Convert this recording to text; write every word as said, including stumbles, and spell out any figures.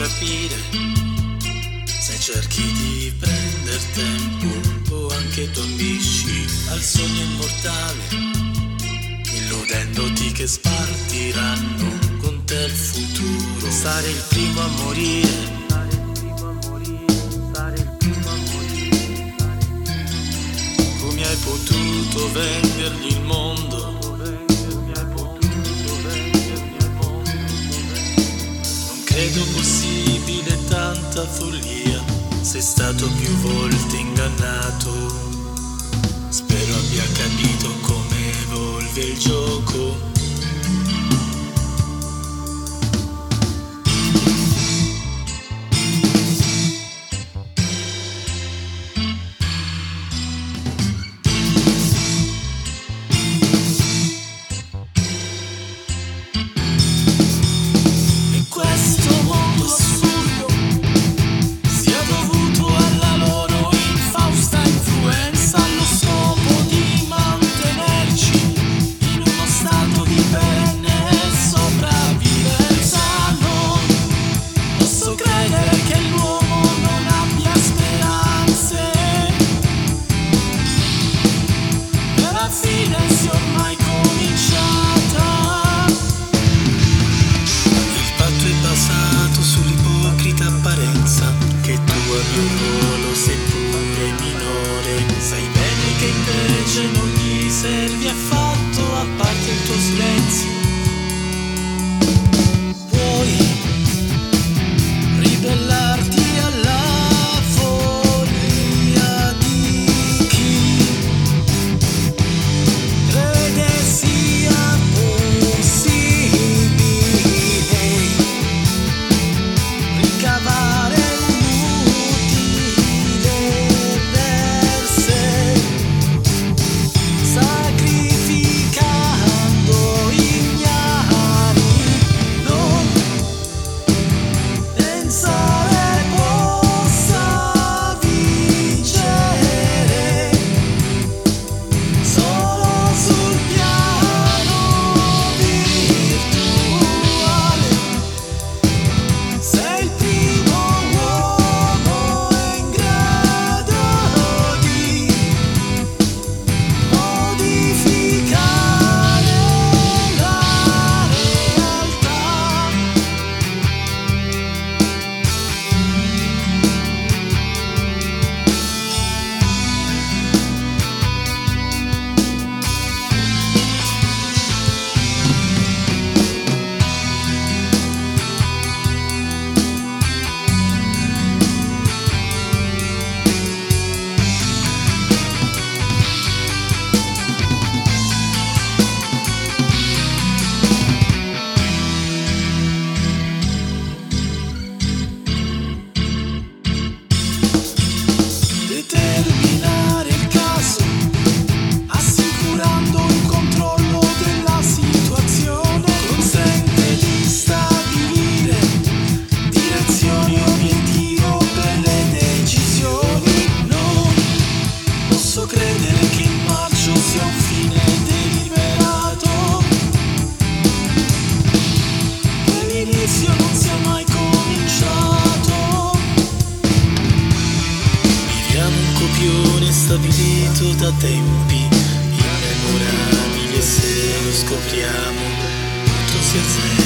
capire se cerchi di prender tempo o anche tu ambisci al sogno immortale, illudendoti che spartiranno con te il futuro. Stare il primo a morire, come hai potuto vendergli il mondo? Credo possibile tanta follia, sei stato più volte ingannato. Spero abbia capito come evolve il gioco. Seppure minore, sai bene che invece non gli servi affatto, a parte il tuo silenzio. Vuoi ribellarti alla follia di chi crede sia possibile ricavare non sia mai cominciato. Viviamo un copione stabilito da tempi immemorabili, e se lo scopriamo tutto si azzera.